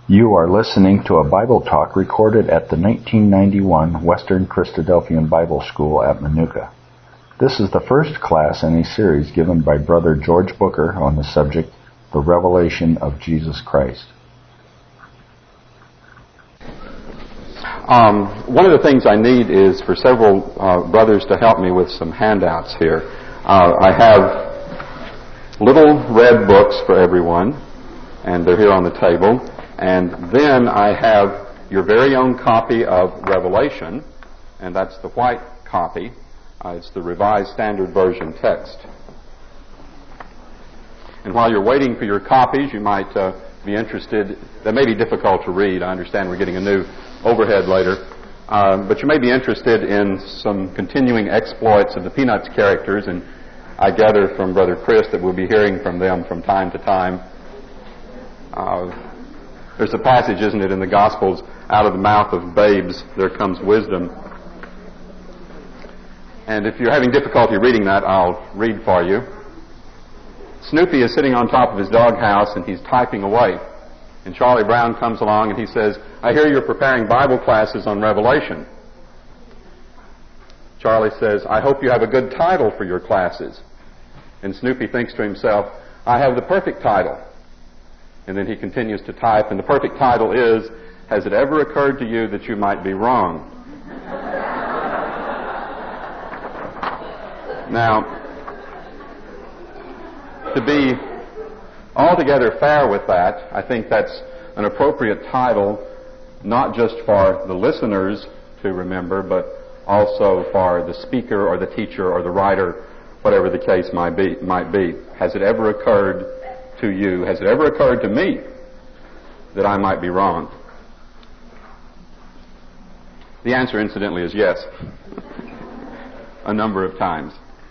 You are listening to a Bible talk recorded at the 1991 Western Christadelphian Bible School at Manuka. This is the first class in a series given by Brother George Booker on the subject, The Revelation of Jesus Christ. One of the things I need is for several brothers to help me with some handouts here. I have little red books for everyone, and they're here on the table. And then I have your very own copy of Revelation, and that's the white copy. It's the Revised Standard Version text. And while you're waiting for your copies, you might be interested. They may be difficult to read. I understand we're getting a new overhead later. But you may be interested in some continuing exploits of the Peanuts characters, and I gather from Brother Chris that we'll be hearing from them from time to time. There's a passage, isn't it, in the Gospels, out of the mouth of babes there comes wisdom. And if you're having difficulty reading that, I'll read for you. Snoopy is sitting on top of his doghouse and he's typing away. And Charlie Brown comes along and he says, "I hear you're preparing Bible classes on Revelation." Charlie says, "I hope you have a good title for your classes." And Snoopy thinks to himself, "I have the perfect title." And then he continues to type, and the perfect title is, "Has it ever occurred to you that you might be wrong?" Now, to be altogether fair with that, I think that's an appropriate title, not just for the listeners to remember, but also for the speaker or the teacher or the writer, whatever the case might be. Has it ever occurred to you, has it ever occurred to me that I might be wrong? The answer, incidentally, is yes. A number of times.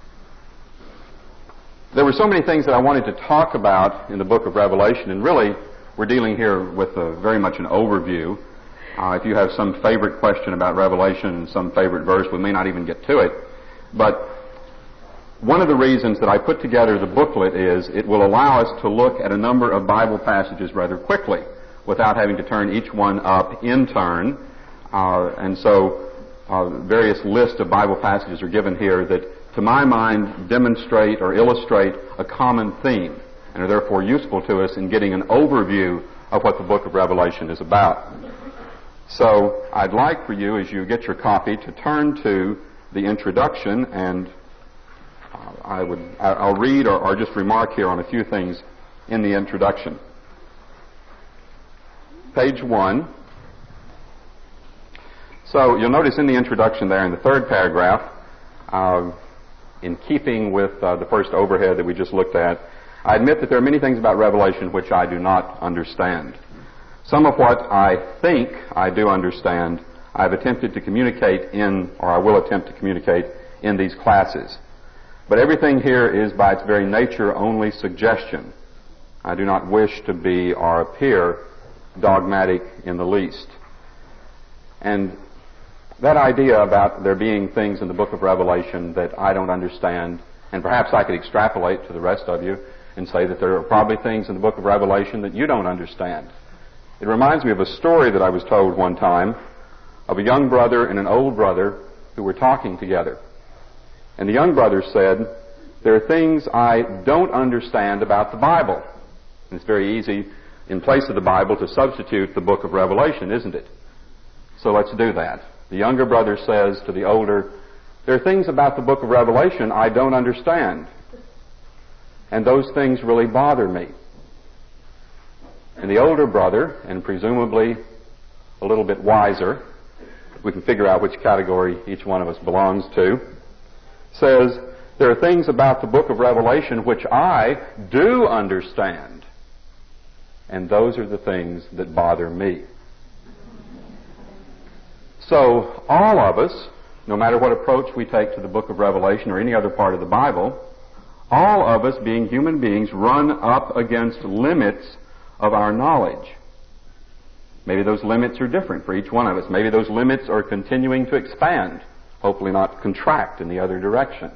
There were so many things that I wanted to talk about in the book of Revelation, and really we're dealing here with very much an overview. If you have some favorite question about Revelation and some favorite verse, we may not even get to it. But one of the reasons that I put together the booklet is it will allow us to look at a number of Bible passages rather quickly without having to turn each one up in turn. And so various lists of Bible passages are given here that, to my mind, demonstrate or illustrate a common theme and are therefore useful to us in getting an overview of what the book of Revelation is about. So I'd like for you, as you get your copy, to turn to the introduction, and I'll read or just remark here on a few things in the introduction. Page 1. So you'll notice in the introduction there in the third paragraph, in keeping with the first overhead that we just looked at, I admit that there are many things about Revelation which I do not understand. Some of what I think I do understand, I've attempted to communicate in, or I will attempt to communicate in these classes. But everything here is by its very nature only suggestion. I do not wish to be or appear dogmatic in the least. And that idea about there being things in the book of Revelation that I don't understand, and perhaps I could extrapolate to the rest of you and say that there are probably things in the book of Revelation that you don't understand. It reminds me of a story that I was told one time of a young brother and an old brother who were talking together. And the young brother said, "There are things I don't understand about the Bible." And it's very easy, in place of the Bible, to substitute the book of Revelation, isn't it? So let's do that. The younger brother says to the older, "There are things about the book of Revelation I don't understand. And those things really bother me." And the older brother, and presumably a little bit wiser, we can figure out which category each one of us belongs to, says, "There are things about the book of Revelation which I do understand. And those are the things that bother me." So all of us, no matter what approach we take to the book of Revelation or any other part of the Bible, all of us being human beings run up against limits of our knowledge. Maybe those limits are different for each one of us. Maybe those limits are continuing to expand, hopefully not contract in the other direction.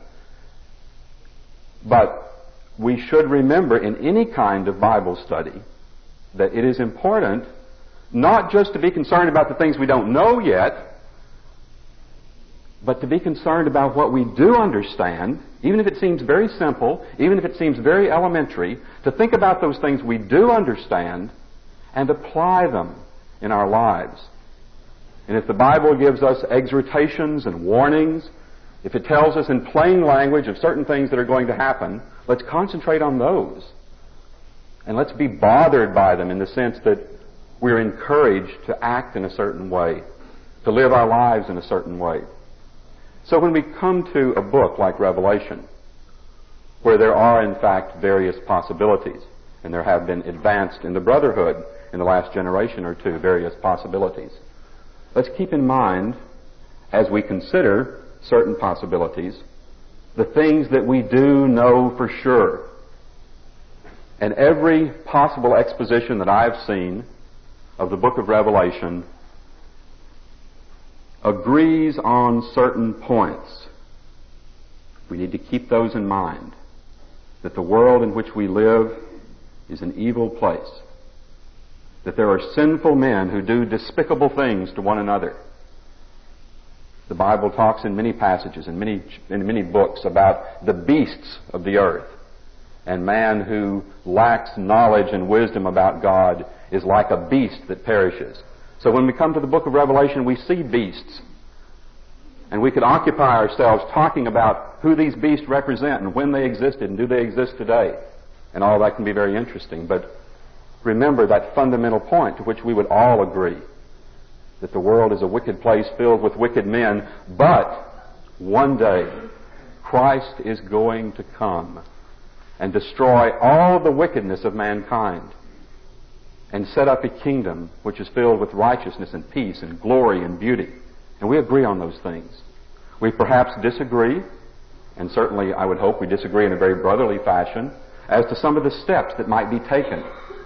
But we should remember in any kind of Bible study that it is important not just to be concerned about the things we don't know yet, but to be concerned about what we do understand, even if it seems very simple, even if it seems very elementary, to think about those things we do understand and apply them in our lives. And if the Bible gives us exhortations and warnings, if it tells us in plain language of certain things that are going to happen, let's concentrate on those. And let's be bothered by them in the sense that we're encouraged to act in a certain way, to live our lives in a certain way. So when we come to a book like Revelation, where there are in fact various possibilities, and there have been advanced in the brotherhood in the last generation or two, various possibilities, let's keep in mind, as we consider certain possibilities, the things that we do know for sure. And every possible exposition that I've seen of the book of Revelation agrees on certain points. We need to keep those in mind, that the world in which we live is an evil place, that there are sinful men who do despicable things to one another. The Bible talks in many passages, in many books, about the beasts of the earth. And man who lacks knowledge and wisdom about God is like a beast that perishes. So when we come to the book of Revelation, we see beasts. And we could occupy ourselves talking about who these beasts represent and when they existed and do they exist today. And all that can be very interesting. But remember that fundamental point to which we would all agree, that the world is a wicked place filled with wicked men, but one day Christ is going to come and destroy all the wickedness of mankind and set up a kingdom which is filled with righteousness and peace and glory and beauty. And we agree on those things. We perhaps disagree, and certainly I would hope we disagree in a very brotherly fashion, as to some of the steps that might be taken,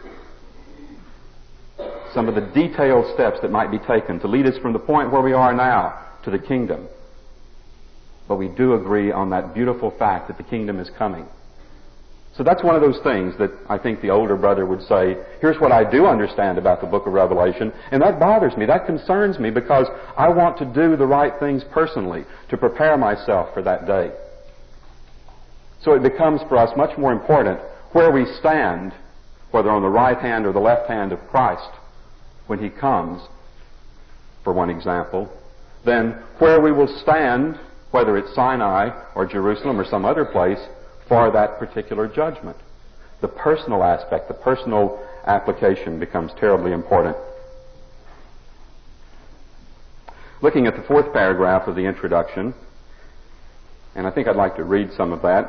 some of the detailed steps that might be taken to lead us from the point where we are now to the kingdom. But we do agree on that beautiful fact that the kingdom is coming. So that's one of those things that I think the older brother would say, here's what I do understand about the book of Revelation, and that bothers me, that concerns me, because I want to do the right things personally to prepare myself for that day. So it becomes for us much more important where we stand, whether on the right hand or the left hand of Christ when He comes, for one example, than where we will stand, whether it's Sinai or Jerusalem or some other place, for that particular judgment. The personal aspect, the personal application becomes terribly important. Looking at the fourth paragraph of the introduction, and I think I'd like to read some of that.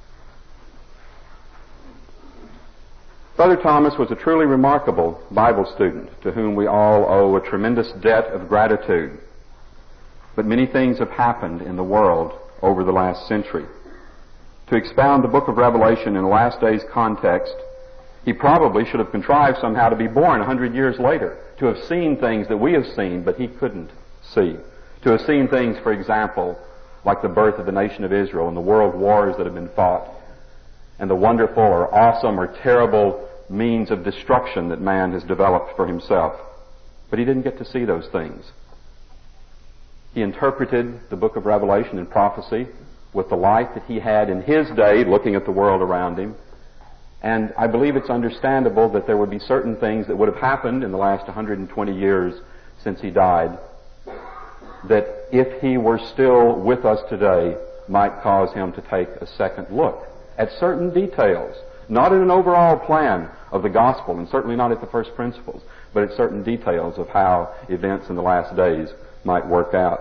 Brother Thomas was a truly remarkable Bible student to whom we all owe a tremendous debt of gratitude. But many things have happened in the world over the last century. To expound the book of Revelation in the last days context, he probably should have contrived somehow to be born 100 years later, to have seen things that we have seen, but he couldn't see. To have seen things, for example, like the birth of the nation of Israel and the world wars that have been fought, and the wonderful or awesome or terrible means of destruction that man has developed for himself. But he didn't get to see those things. He interpreted the book of Revelation and prophecy with the light that he had in his day, looking at the world around him. And I believe it's understandable that there would be certain things that would have happened in the last 120 years since he died, that if he were still with us today, might cause him to take a second look at certain details, not in an overall plan of the gospel, and certainly not at the first principles, but at certain details of how events in the last days might work out.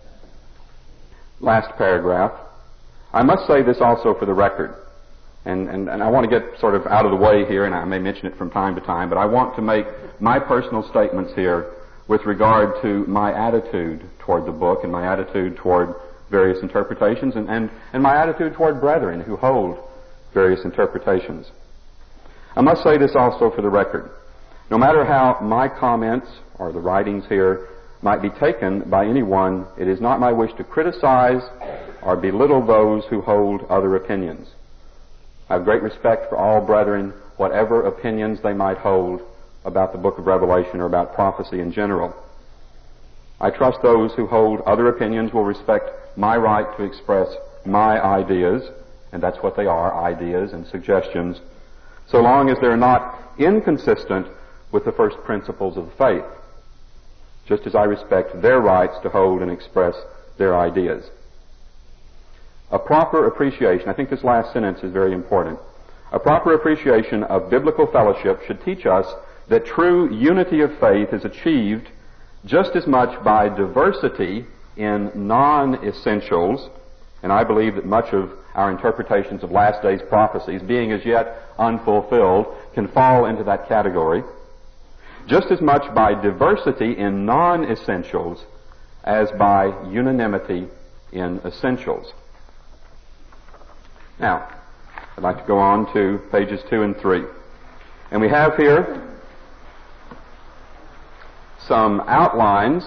Last paragraph. I must say this also for the record, and I want to get sort of out of the way here, and I may mention it from time to time, but I want to make my personal statements here with regard to my attitude toward the book and my attitude toward various interpretations and my attitude toward brethren who hold various interpretations. I must say this also for the record. No matter how my comments or the writings here might be taken by anyone, it is not my wish to criticize or belittle those who hold other opinions. I have great respect for all brethren, whatever opinions they might hold about the book of Revelation or about prophecy in general. I trust those who hold other opinions will respect my right to express my ideas, and that's what they are, ideas and suggestions, so long as they're not inconsistent with the first principles of the faith, just as I respect their rights to hold and express their ideas. A proper appreciation, I think this last sentence is very important, a proper appreciation of biblical fellowship should teach us that true unity of faith is achieved just as much by diversity in non-essentials, and I believe that much of our interpretations of last days prophecies, being as yet unfulfilled, can fall into that category, just as much by diversity in non-essentials as by unanimity in essentials. Now, I'd like to go on to pages 2 and 3. And we have here some outlines,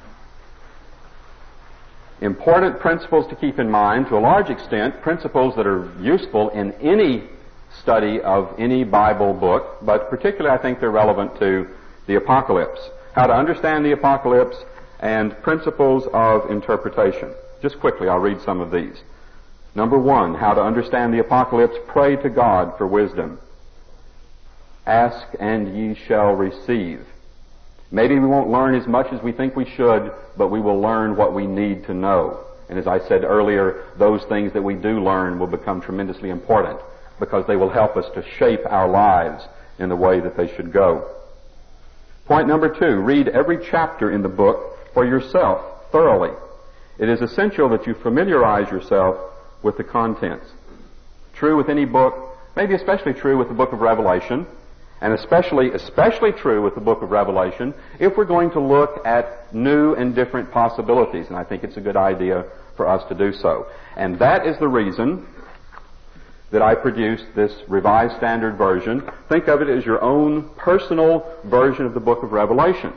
important principles to keep in mind, to a large extent, principles that are useful in any study of any Bible book, but particularly I think they're relevant to the Apocalypse. How to understand the Apocalypse and principles of interpretation. Just quickly, I'll read some of these. Number 1, how to understand the Apocalypse. Pray to God for wisdom. Ask and ye shall receive. Maybe we won't learn as much as we think we should, but we will learn what we need to know. And as I said earlier, those things that we do learn will become tremendously important because they will help us to shape our lives in the way that they should go. Point number 2, read every chapter in the book for yourself thoroughly. It is essential that you familiarize yourself with the contents. True with any book, maybe especially true with the book of Revelation, and especially true with the book of Revelation if we're going to look at new and different possibilities, and I think it's a good idea for us to do so. And that is the reason that I produced this Revised Standard Version. Think of it as your own personal version of the book of Revelation.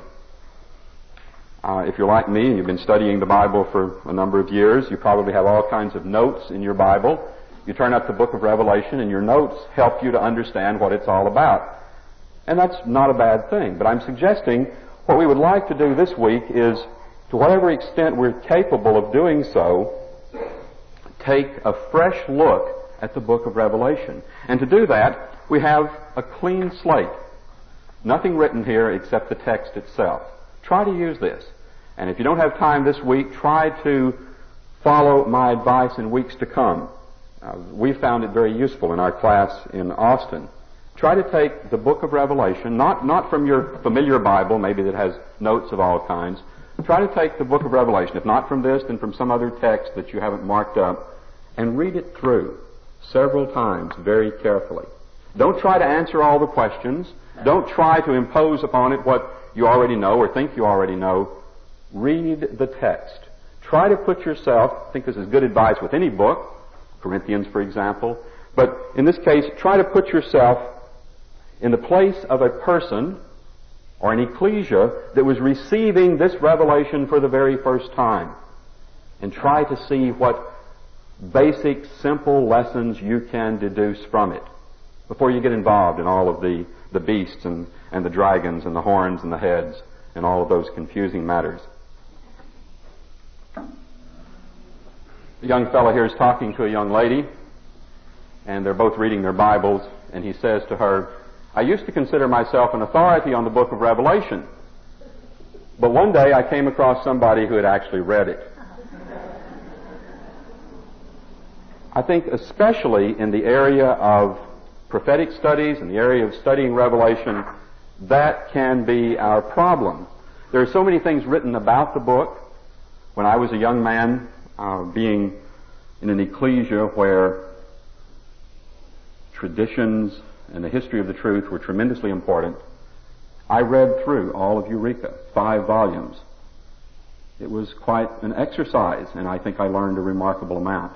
If you're like me and you've been studying the Bible for a number of years, you probably have all kinds of notes in your Bible. You turn up the book of Revelation and your notes help you to understand what it's all about. And that's not a bad thing. But I'm suggesting what we would like to do this week is, to whatever extent we're capable of doing so, take a fresh look at the book of Revelation. And to do that, we have a clean slate. Nothing written here except the text itself. Try to use this. And if you don't have time this week, try to follow my advice in weeks to come. We found it very useful in our class in Austin. Try to take the book of Revelation, not from your familiar Bible, maybe that has notes of all kinds. Try to take the book of Revelation, if not from this, then from some other text that you haven't marked up, and read it through several times very carefully. Don't try to answer all the questions. Don't try to impose upon it what you already know or think you already know. Read the text. Try to put yourself, I think this is good advice with any book, Corinthians for example, but in this case, try to put yourself in the place of a person or an ecclesia that was receiving this revelation for the very first time, and try to see what basic, simple lessons you can deduce from it before you get involved in all of the beasts and the dragons and the horns and the heads and all of those confusing matters. The young fellow here is talking to a young lady, and they're both reading their Bibles, and he says to her, I used to consider myself an authority on the book of Revelation, but one day I came across somebody who had actually read it. I think especially in the area of prophetic studies, in the area of studying Revelation, that can be our problem. There are so many things written about the book. When I was a young man, being in an ecclesia where traditions and the history of the truth were tremendously important, I read through all of Eureka, 5 volumes. It was quite an exercise, and I think I learned a remarkable amount.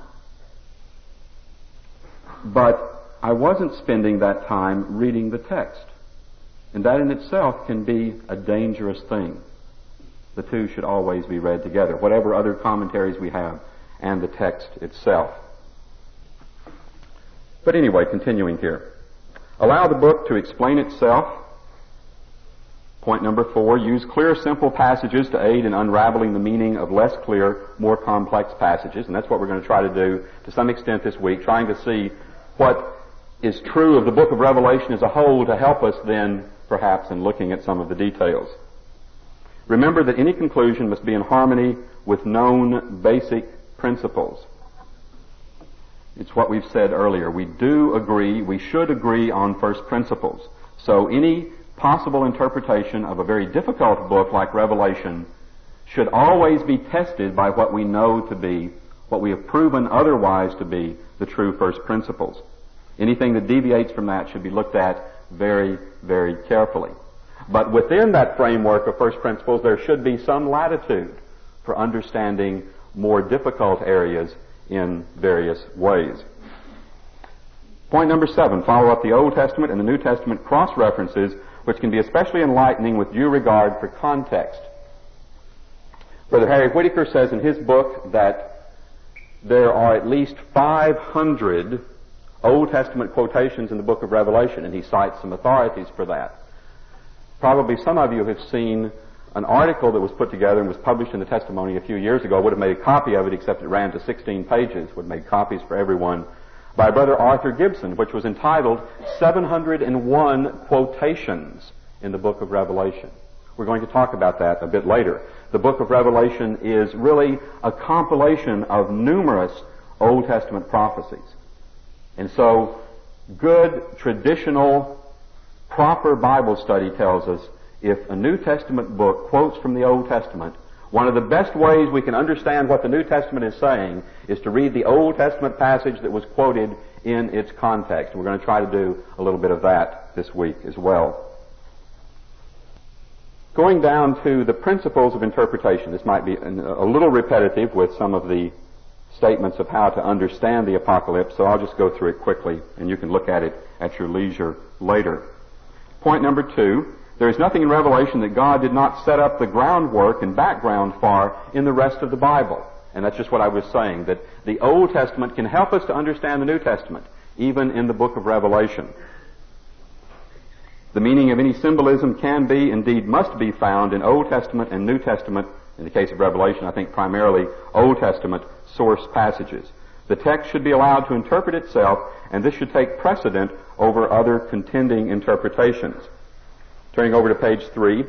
But I wasn't spending that time reading the text, and that in itself can be a dangerous thing. The two should always be read together, whatever other commentaries we have, and the text itself. But anyway, continuing here. Allow the book to explain itself. Point number 4, use clear, simple passages to aid in unraveling the meaning of less clear, more complex passages. And that's what we're going to try to do to some extent this week, trying to see what is true of the book of Revelation as a whole to help us then, perhaps, in looking at some of the details. Remember that any conclusion must be in harmony with known basic principles. It's what we've said earlier. We should agree on first principles. So any possible interpretation of a very difficult book like Revelation should always be tested by what we know to be, what we have proven otherwise to be, the true first principles. Anything that deviates from that should be looked at very, very carefully. But within that framework of first principles, there should be some latitude for understanding more difficult areas in various ways. Point number 7, follow up the Old Testament and the New Testament cross-references, which can be especially enlightening with due regard for context. Brother Harry Whitaker says in his book that there are at least 500 Old Testament quotations in the book of Revelation, and he cites some authorities for that. Probably some of you have seen an article that was put together and was published in the Testimony a few years ago. I would have made a copy of it, except it ran to 16 pages, would have made copies for everyone, by Brother Arthur Gibson, which was entitled 701 Quotations in the Book of Revelation. We're going to talk about that a bit later. The Book of Revelation is really a compilation of numerous Old Testament prophecies. And so, good, traditional, proper Bible study tells us if a New Testament book quotes from the Old Testament, one of the best ways we can understand what the New Testament is saying is to read the Old Testament passage that was quoted in its context. We're going to try to do a little bit of that this week as well. Going down to the principles of interpretation, this might be a little repetitive with some of the statements of how to understand the apocalypse, so I'll just go through it quickly and you can look at it at your leisure later. Point number 2, there is nothing in Revelation that God did not set up the groundwork and background for in the rest of the Bible. And that's just what I was saying, that the Old Testament can help us to understand the New Testament, even in the book of Revelation. The meaning of any symbolism can be, indeed must be, found in Old Testament and New Testament, in the case of Revelation, I think primarily Old Testament source passages. The text should be allowed to interpret itself, and this should take precedent over other contending interpretations. Turning over to page 3,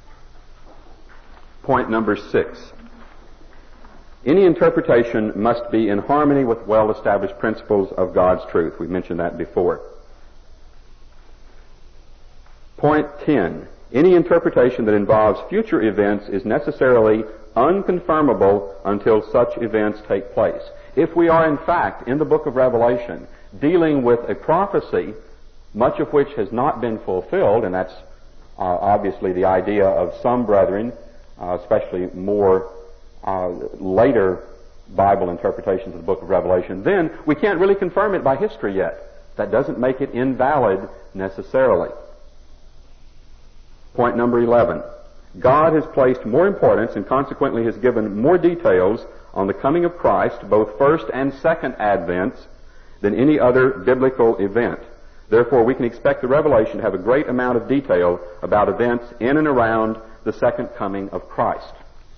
point number 6. Any interpretation must be in harmony with well-established principles of God's truth. We've mentioned that before. Point 10. Any interpretation that involves future events is necessarily unconfirmable until such events take place. If we are in fact in the book of Revelation dealing with a prophecy, much of which has not been fulfilled, and that's obviously the idea of some brethren, especially more later Bible interpretations of the book of Revelation, then we can't really confirm it by history yet. That doesn't make it invalid necessarily. Point number 11. God has placed more importance and consequently has given more details on the coming of Christ, both first and second advents, than any other biblical event. Therefore, we can expect the Revelation to have a great amount of detail about events in and around the second coming of Christ.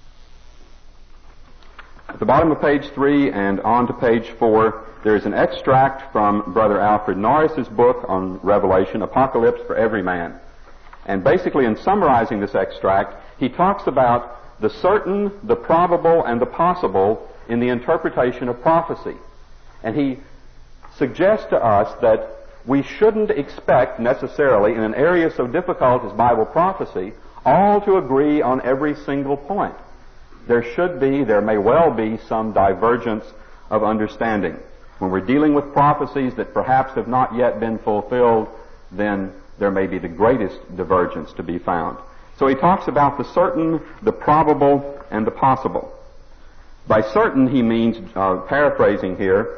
At the bottom of page 3 and on to page 4, there is an extract from Brother Alfred Norris's book on Revelation, Apocalypse for Every Man. And basically, in summarizing this extract, he talks about the certain, the probable, and the possible in the interpretation of prophecy. And he suggests to us that we shouldn't expect necessarily in an area so difficult as Bible prophecy all to agree on every single point. There may well be some divergence of understanding. When we're dealing with prophecies that perhaps have not yet been fulfilled, then there may be the greatest divergence to be found. So he talks about the certain, the probable, and the possible. By certain, he means, paraphrasing here,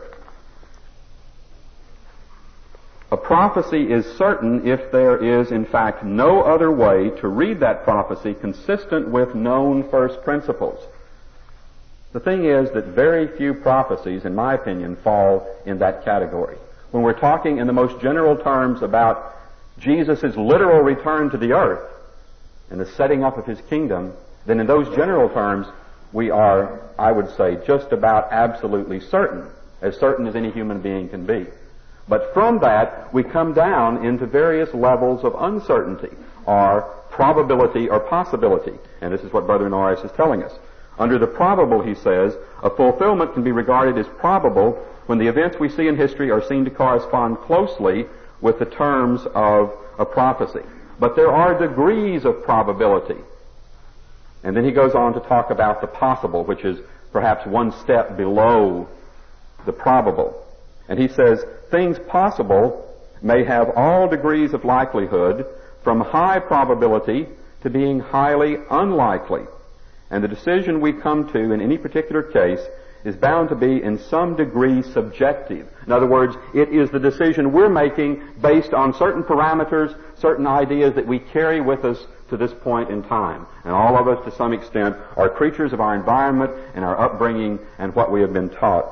a prophecy is certain if there is, in fact, no other way to read that prophecy consistent with known first principles. The thing is that very few prophecies, in my opinion, fall in that category. When we're talking in the most general terms about Jesus' literal return to the earth, and the setting up of His kingdom, then in those general terms, we are, I would say, just about absolutely certain as any human being can be. But from that, we come down into various levels of uncertainty, or probability or possibility. And this is what Brother Norris is telling us. Under the probable, he says, a fulfillment can be regarded as probable when the events we see in history are seen to correspond closely with the terms of a prophecy. But there are degrees of probability. And then he goes on to talk about the possible, which is perhaps one step below the probable. And he says, things possible may have all degrees of likelihood, from high probability to being highly unlikely. And the decision we come to in any particular case is bound to be in some degree subjective. In other words, it is the decision we're making based on certain parameters, certain ideas that we carry with us to this point in time. And all of us, to some extent, are creatures of our environment and our upbringing and what we have been taught.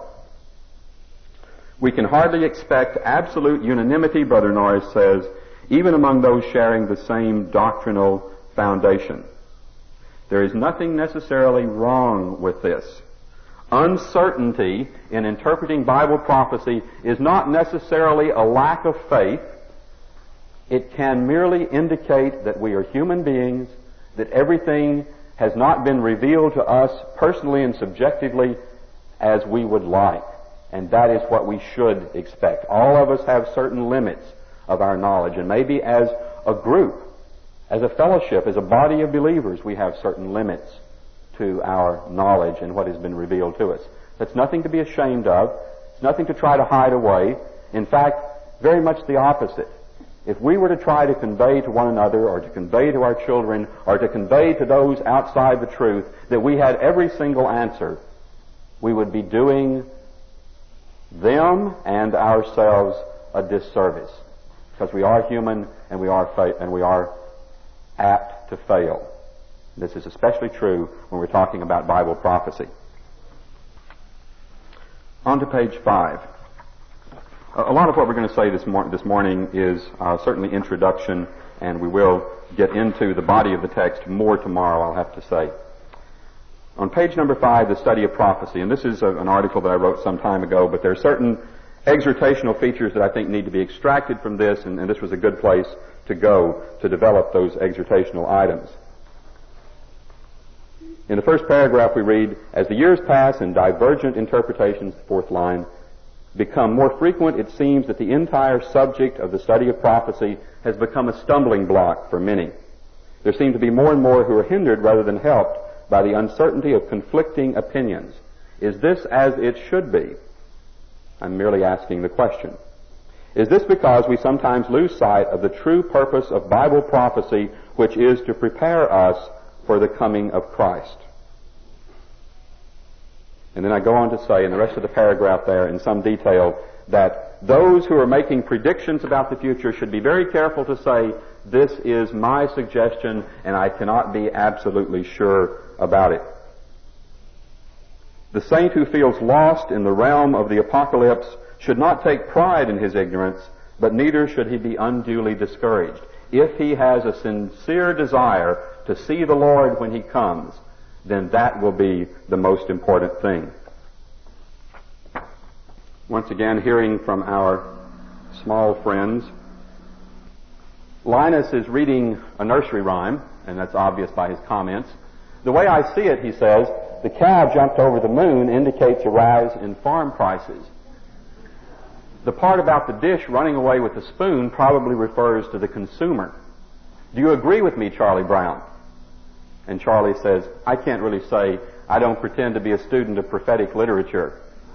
We can hardly expect absolute unanimity, Brother Norris says, even among those sharing the same doctrinal foundation. There is nothing necessarily wrong with this. Uncertainty in interpreting Bible prophecy is not necessarily a lack of faith. It can merely indicate that we are human beings, that everything has not been revealed to us personally and subjectively as we would like. And that is what we should expect. All of us have certain limits of our knowledge, and maybe as a group, as a fellowship, as a body of believers, we have certain limits to our knowledge and what has been revealed to us. That's nothing to be ashamed of. It's nothing to try to hide away. In fact, very much the opposite. If we were to try to convey to one another, or to convey to our children, or to convey to those outside the truth that we had every single answer, we would be doing them and ourselves a disservice, because we are human and we are apt to fail. This is especially true when we're talking about Bible prophecy. On to page 5. A lot of what we're going to say this morning is certainly introduction, and we will get into the body of the text more tomorrow, I'll have to say. On page number 5, the study of prophecy, and this is an article that I wrote some time ago, but there are certain exhortational features that I think need to be extracted from this, and this was a good place to go to develop those exhortational items. In the first paragraph we read, as the years pass and divergent interpretations, the fourth line, become more frequent, it seems that the entire subject of the study of prophecy has become a stumbling block for many. There seem to be more and more who are hindered rather than helped by the uncertainty of conflicting opinions. Is this as it should be? I'm merely asking the question. Is this because we sometimes lose sight of the true purpose of Bible prophecy, which is to prepare us for the coming of Christ? And then I go on to say in the rest of the paragraph there in some detail that those who are making predictions about the future should be very careful to say, this is my suggestion and I cannot be absolutely sure about it. The saint who feels lost in the realm of the apocalypse should not take pride in his ignorance, but neither should he be unduly discouraged. If he has a sincere desire to see the Lord when he comes, then that will be the most important thing. Once again, hearing from our small friends, Linus is reading a nursery rhyme, and that's obvious by his comments. The way I see it, he says, the cow jumped over the moon indicates a rise in farm prices. The part about the dish running away with the spoon probably refers to the consumer. Do you agree with me, Charlie Brown? And Charlie says, I can't really say. I don't pretend to be a student of prophetic literature.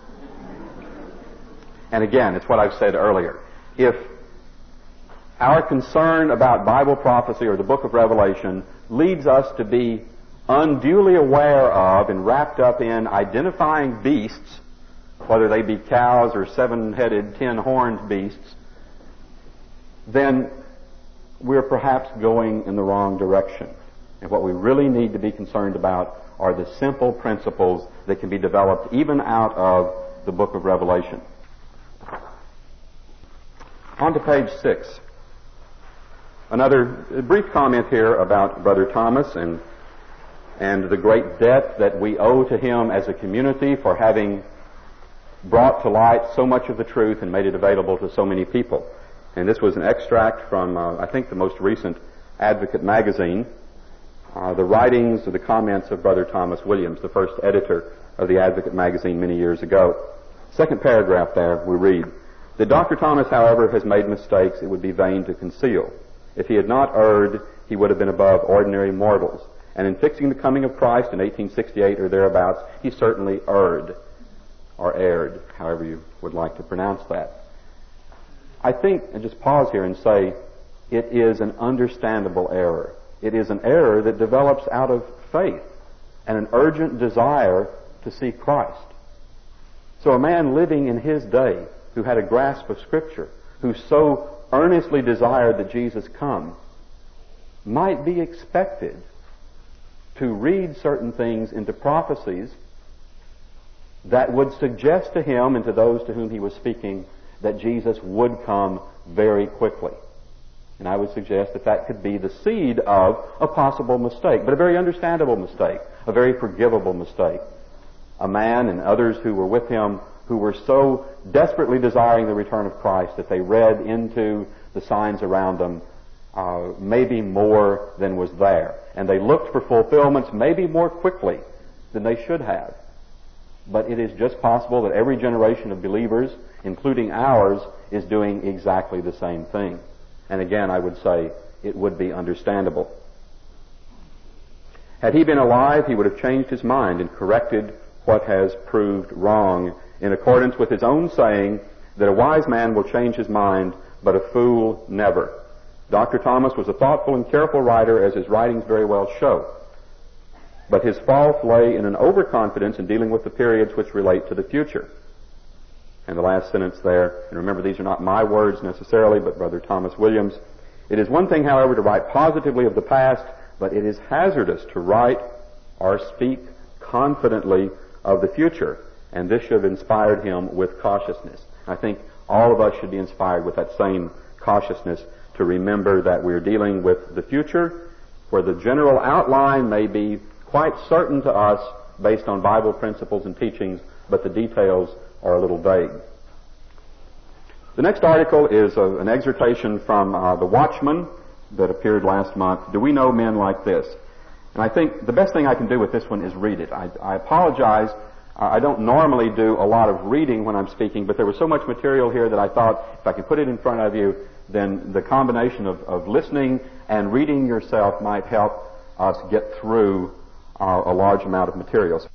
And again, it's what I've said earlier. If our concern about Bible prophecy or the book of Revelation leads us to be unduly aware of and wrapped up in identifying beasts, whether they be cows or 7-headed, 10-horned beasts, then we're perhaps going in the wrong direction. And what we really need to be concerned about are the simple principles that can be developed even out of the book of Revelation. On to page 6. Another brief comment here about Brother Thomas and the great debt that we owe to him as a community for having brought to light so much of the truth and made it available to so many people. And this was an extract from, I think, the most recent Advocate magazine, the writings or the comments of Brother Thomas Williams, the first editor of the Advocate magazine many years ago. Second paragraph there, we read, that Dr. Thomas, however, has made mistakes it would be vain to conceal. If he had not erred, he would have been above ordinary mortals. And in fixing the coming of Christ in 1868 or thereabouts, he certainly erred, or erred, however you would like to pronounce that. I think, and just pause here and say, it is an understandable error. It is an error that develops out of faith and an urgent desire to see Christ. So a man living in his day who had a grasp of Scripture, who so earnestly desired that Jesus come, might be expected to read certain things into prophecies that would suggest to him and to those to whom he was speaking that Jesus would come very quickly. And I would suggest that that could be the seed of a possible mistake, but a very understandable mistake, a very forgivable mistake. A man and others who were with him who were so desperately desiring the return of Christ that they read into the signs around them maybe more than was there. And they looked for fulfillments maybe more quickly than they should have. But it is just possible that every generation of believers, including ours, is doing exactly the same thing. And again, I would say it would be understandable. Had he been alive, he would have changed his mind and corrected what has proved wrong, in accordance with his own saying that a wise man will change his mind, but a fool never. Dr. Thomas was a thoughtful and careful writer, as his writings very well show. But his fault lay in an overconfidence in dealing with the periods which relate to the future. And the last sentence there, and remember these are not my words necessarily, but Brother Thomas Williams. It is one thing, however, to write positively of the past, but it is hazardous to write or speak confidently of the future. And this should have inspired him with cautiousness. I think all of us should be inspired with that same cautiousness to remember that we're dealing with the future, where the general outline may be quite certain to us based on Bible principles and teachings, but the details are a little vague. The next article is an exhortation from the Watchman that appeared last month. Do we know men like this? And I think the best thing I can do with this one is read it. I apologize. I don't normally do a lot of reading when I'm speaking, but there was so much material here that I thought if I could put it in front of you, then the combination of listening and reading yourself might help us get through a large amount of materials.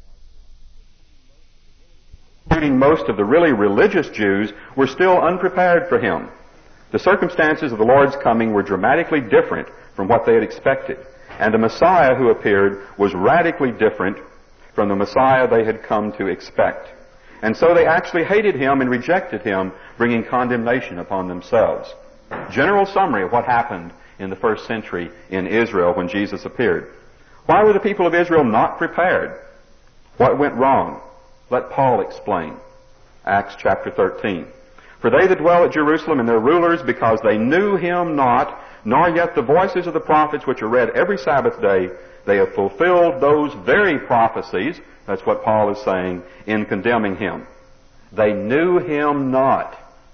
Including most of the really religious Jews were still unprepared for him. The circumstances of the Lord's coming were dramatically different from what they had expected, and the Messiah who appeared was radically different from the Messiah they had come to expect. And so they actually hated him and rejected him, bringing condemnation upon themselves. General summary of what happened in the first century in Israel when Jesus appeared. Why were the people of Israel not prepared? What went wrong? Let Paul explain. Acts chapter 13. For they that dwell at Jerusalem and their rulers, because they knew him not, nor yet the voices of the prophets which are read every Sabbath day, they have fulfilled those very prophecies, that's what Paul is saying, in condemning him. They knew him not.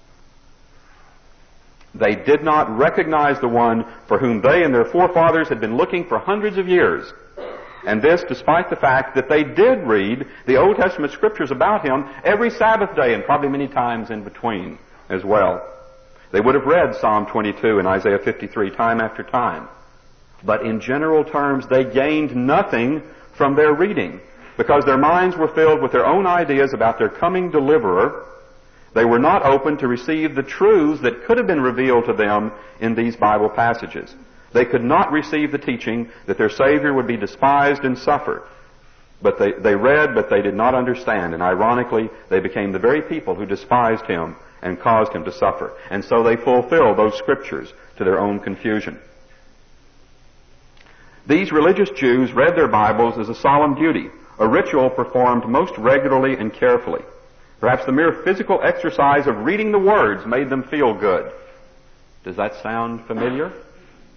They did not recognize the one for whom they and their forefathers had been looking for hundreds of years. And this despite the fact that they did read the Old Testament scriptures about him every Sabbath day and probably many times in between as well. They would have read Psalm 22 and Isaiah 53 time after time. But in general terms, they gained nothing from their reading because their minds were filled with their own ideas about their coming deliverer. They were not open to receive the truths that could have been revealed to them in these Bible passages. They could not receive the teaching that their Savior would be despised and suffer. But they read, but they did not understand. And ironically, they became the very people who despised him and caused him to suffer. And so they fulfilled those scriptures to their own confusion. These religious Jews read their Bibles as a solemn duty, a ritual performed most regularly and carefully. Perhaps the mere physical exercise of reading the words made them feel good. Does that sound familiar?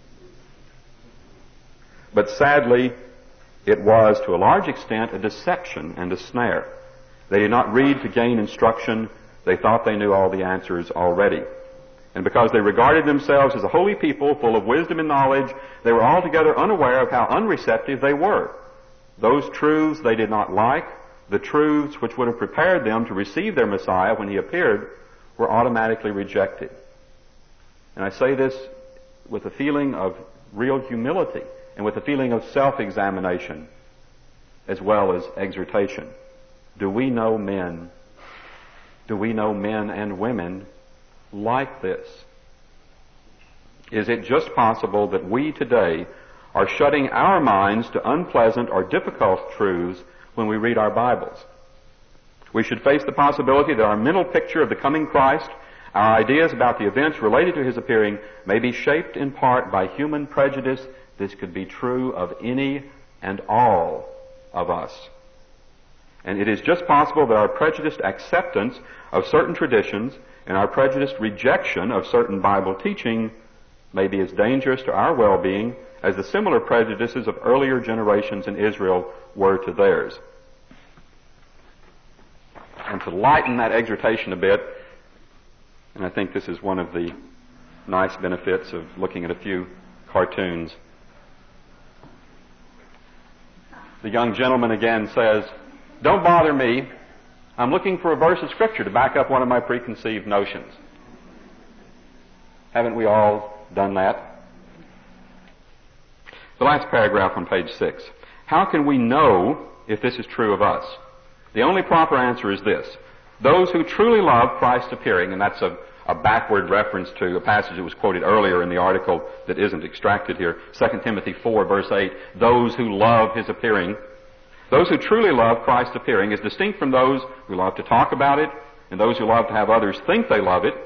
But sadly, it was to a large extent a deception and a snare. They did not read to gain instruction. They thought they knew all the answers already. And because they regarded themselves as a holy people full of wisdom and knowledge, they were altogether unaware of how unreceptive they were. Those truths they did not like, the truths which would have prepared them to receive their Messiah when he appeared, were automatically rejected. And I say this with a feeling of real humility and with a feeling of self-examination as well as exhortation. Do we know men? Do we know men and women like this? Is it just possible that we today are shutting our minds to unpleasant or difficult truths when we read our Bibles? We should face the possibility that our mental picture of the coming Christ, our ideas about the events related to his appearing, may be shaped in part by human prejudice. This could be true of any and all of us. And it is just possible that our prejudiced acceptance of certain traditions and our prejudiced rejection of certain Bible teaching may be as dangerous to our well-being as the similar prejudices of earlier generations in Israel were to theirs. And to lighten that exhortation a bit, and I think this is one of the nice benefits of looking at a few cartoons, the young gentleman again says, "Don't bother me. I'm looking for a verse of Scripture to back up one of my preconceived notions." Haven't we all done that? The last paragraph on page 6. How can we know if this is true of us? The only proper answer is this. Those who truly love Christ's appearing, and that's a backward reference to a passage that was quoted earlier in the article that isn't extracted here, 2 Timothy 4, verse 8, those who love his appearing. Those who truly love Christ's appearing is distinct from those who love to talk about it and those who love to have others think they love it.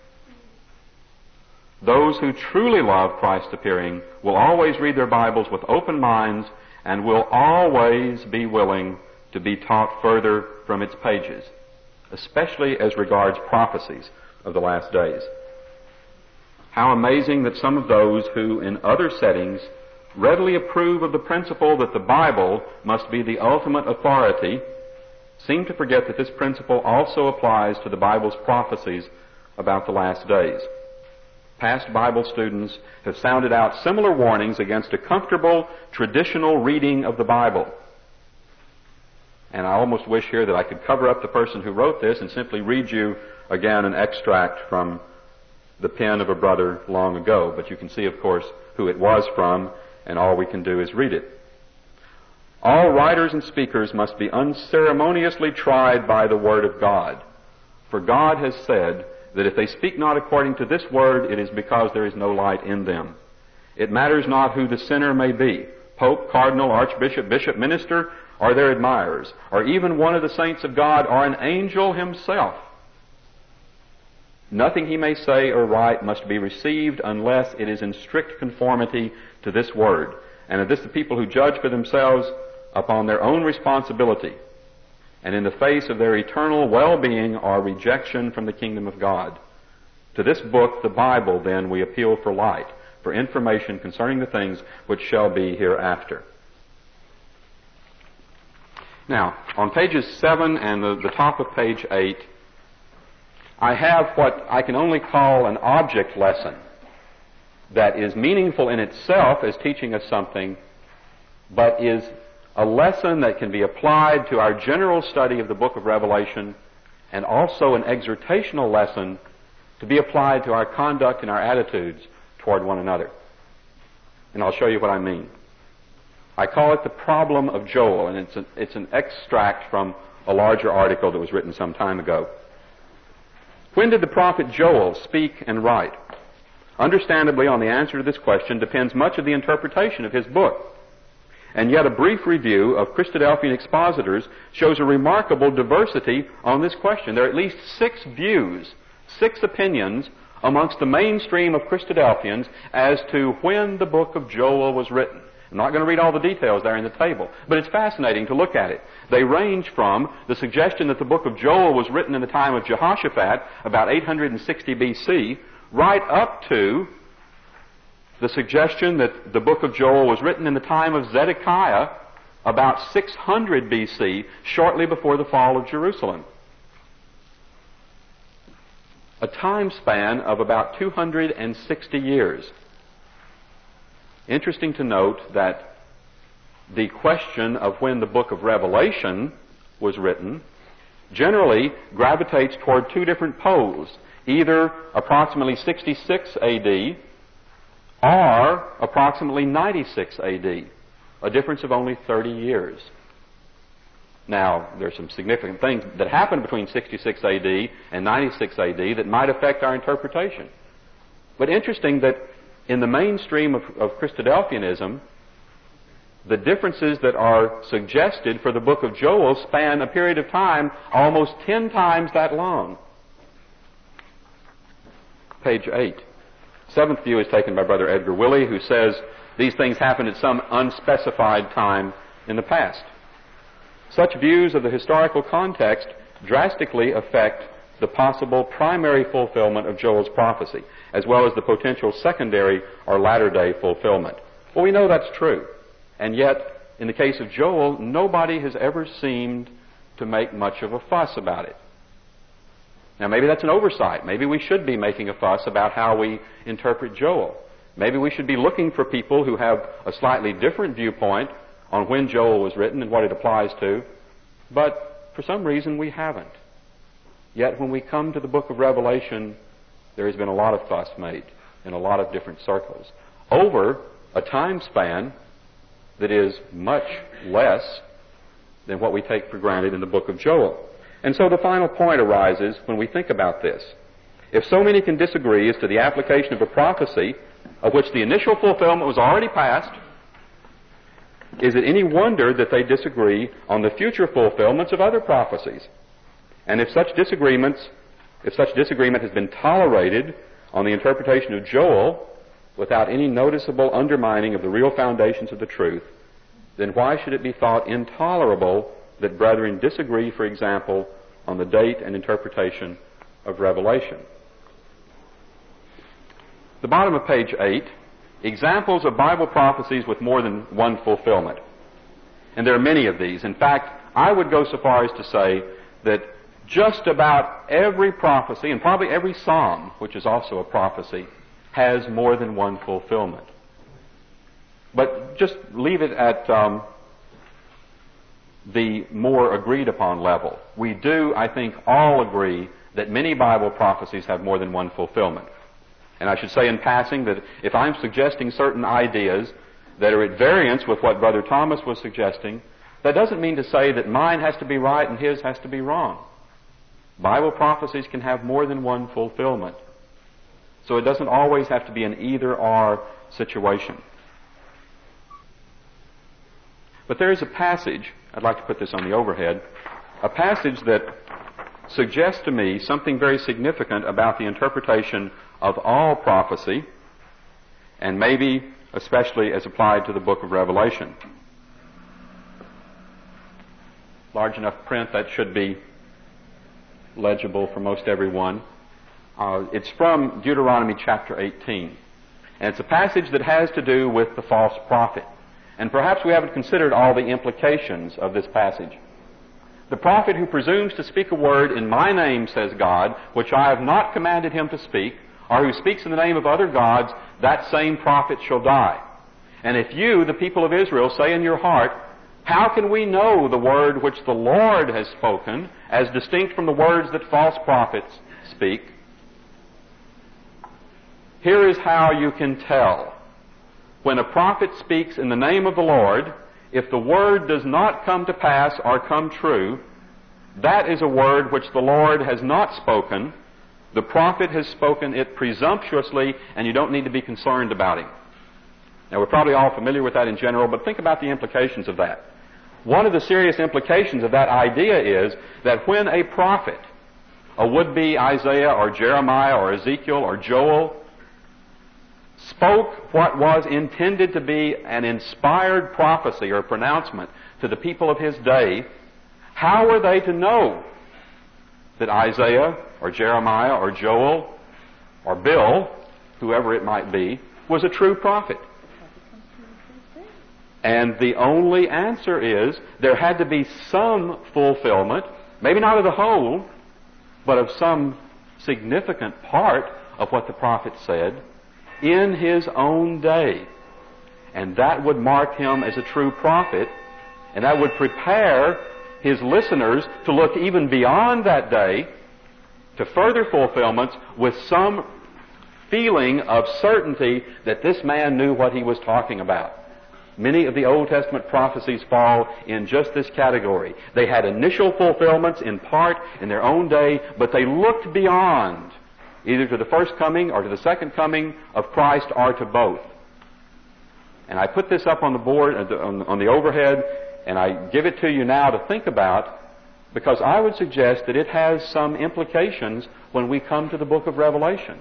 Those who truly love Christ's appearing will always read their Bibles with open minds and will always be willing to be taught further from its pages, especially as regards prophecies of the last days. How amazing that some of those who, in other settings, readily approve of the principle that the Bible must be the ultimate authority, seem to forget that this principle also applies to the Bible's prophecies about the last days. Past Bible students have sounded out similar warnings against a comfortable, traditional reading of the Bible. And I almost wish here that I could cover up the person who wrote this and simply read you again an extract from the pen of a brother long ago. But you can see, of course, who it was from, and all we can do is read it. All writers and speakers must be unceremoniously tried by the Word of God. For God has said that if they speak not according to this Word, it is because there is no light in them. It matters not who the sinner may be, pope, cardinal, archbishop, bishop, minister, or their admirers, or even one of the saints of God, or an angel himself. Nothing he may say or write must be received unless it is in strict conformity to this Word. And of this the people who judge for themselves upon their own responsibility and in the face of their eternal well-being or rejection from the kingdom of God. To this book, the Bible, then, we appeal for light, for information concerning the things which shall be hereafter. Now, on pages 7 and the top of page 8, I have what I can only call an object lesson that is meaningful in itself as teaching us something, but is a lesson that can be applied to our general study of the book of Revelation, and also an exhortational lesson to be applied to our conduct and our attitudes toward one another. And I'll show you what I mean. I call it the problem of Joel, and it's an extract from a larger article that was written some time ago. When did the prophet Joel speak and write? Understandably, on the answer to this question depends much of the interpretation of his book. And yet a brief review of Christadelphian expositors shows a remarkable diversity on this question. There are at least 6 views, 6 opinions amongst the mainstream of Christadelphians as to when the book of Joel was written. I'm not going to read all the details there in the table, but it's fascinating to look at it. They range from the suggestion that the book of Joel was written in the time of Jehoshaphat, about 860 BC, right up to the suggestion that the book of Joel was written in the time of Zedekiah, about 600 BC, shortly before the fall of Jerusalem. A time span of about 260 years. Interesting to note that the question of when the book of Revelation was written generally gravitates toward two different poles, either approximately 66 AD or approximately 96 AD, a difference of only 30 years. Now, there's some significant things that happened between 66 AD and 96 AD that might affect our interpretation. But interesting that in the mainstream of Christadelphianism, the differences that are suggested for the book of Joel span a period of time almost 10 times that long. Page 8. Seventh view is taken by Brother Edgar Willey, who says these things happened at some unspecified time in the past. Such views of the historical context drastically affect the possible primary fulfillment of Joel's prophecy, as well as the potential secondary or latter-day fulfillment. Well, we know that's true. And yet, in the case of Joel, nobody has ever seemed to make much of a fuss about it. Now, maybe that's an oversight. Maybe we should be making a fuss about how we interpret Joel. Maybe we should be looking for people who have a slightly different viewpoint on when Joel was written and what it applies to. But for some reason, we haven't. Yet, when we come to the book of Revelation, there has been a lot of fuss made in a lot of different circles over a time span that is much less than what we take for granted in the book of Joel. And so the final point arises when we think about this. If so many can disagree as to the application of a prophecy of which the initial fulfillment was already past, is it any wonder that they disagree on the future fulfillments of other prophecies? And if such disagreement has been tolerated on the interpretation of Joel without any noticeable undermining of the real foundations of the truth, then why should it be thought intolerable that brethren disagree, for example, on the date and interpretation of Revelation? The bottom of page 8, examples of Bible prophecies with more than one fulfillment. And there are many of these. In fact, I would go so far as to say that just about every prophecy, and probably every psalm, which is also a prophecy, has more than one fulfillment. But just leave it at the more agreed upon level. We do, I think, all agree that many Bible prophecies have more than one fulfillment. And I should say in passing that if I'm suggesting certain ideas that are at variance with what Brother Thomas was suggesting, that doesn't mean to say that mine has to be right and his has to be wrong. Bible prophecies can have more than one fulfillment. So it doesn't always have to be an either-or situation. But there is a passage, I'd like to put this on the overhead, a passage that suggests to me something very significant about the interpretation of all prophecy, and maybe especially as applied to the book of Revelation. Large enough print that should be legible for most everyone. It's from Deuteronomy chapter 18. And it's a passage that has to do with the false prophet. And perhaps we haven't considered all the implications of this passage. The prophet who presumes to speak a word in my name, says God, which I have not commanded him to speak, or who speaks in the name of other gods, that same prophet shall die. And if you, the people of Israel, say in your heart, how can we know the word which the Lord has spoken, as distinct from the words that false prophets speak? Here is how you can tell. When a prophet speaks in the name of the Lord, if the word does not come to pass or come true, that is a word which the Lord has not spoken. The prophet has spoken it presumptuously, and you don't need to be concerned about him. Now, we're probably all familiar with that in general, but think about the implications of that. One of the serious implications of that idea is that when a prophet, a would-be Isaiah or Jeremiah or Ezekiel or Joel, spoke what was intended to be an inspired prophecy or pronouncement to the people of his day, how were they to know that Isaiah or Jeremiah or Joel or Bill, whoever it might be, was a true prophet? And the only answer is there had to be some fulfillment, maybe not of the whole, but of some significant part of what the prophet said in his own day. And that would mark him as a true prophet, and that would prepare his listeners to look even beyond that day to further fulfillments with some feeling of certainty that this man knew what he was talking about. Many of the Old Testament prophecies fall in just this category. They had initial fulfillments in part in their own day, but they looked beyond, either to the first coming or to the second coming of Christ or to both. And I put this up on the board, on the overhead, and I give it to you now to think about, because I would suggest that it has some implications when we come to the book of Revelation.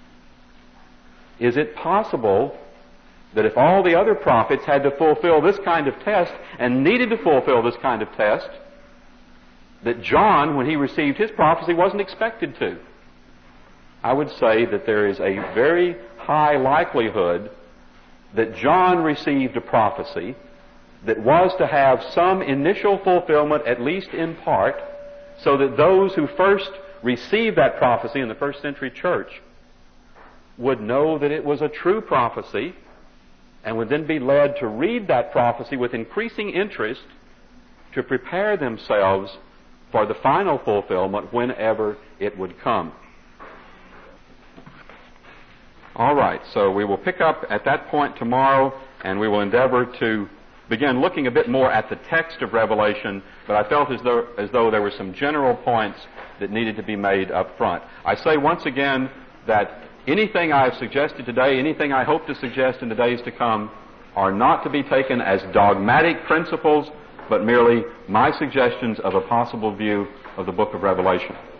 Is it possible that if all the other prophets had to fulfill this kind of test and needed to fulfill this kind of test, that John, when he received his prophecy, wasn't expected to? I would say that there is a very high likelihood that John received a prophecy that was to have some initial fulfillment, at least in part, so that those who first received that prophecy in the first century church would know that it was a true prophecy and would then be led to read that prophecy with increasing interest to prepare themselves for the final fulfillment whenever it would come. All right, so we will pick up at that point tomorrow, and we will endeavor to begin looking a bit more at the text of Revelation, but I felt as though there were some general points that needed to be made up front. I say once again that anything I have suggested today, anything I hope to suggest in the days to come, are not to be taken as dogmatic principles, but merely my suggestions of a possible view of the book of Revelation.